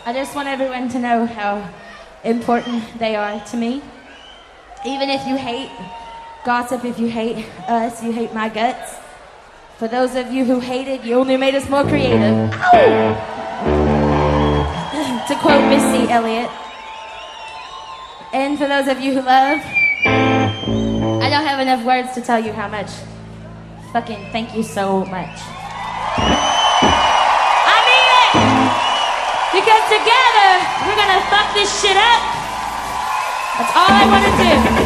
I just want everyone to know how important they are to me. Even if you hate gossip, if you hate us, you hate my guts. For those of you who hated, you only made us more creative. To quote Missy Elliott. And for those of you who love, I don't have enough words to tell you how much. Fucking thank you so much. I mean it! Because together, we're gonna fuck this shit up. That's all I wanna do.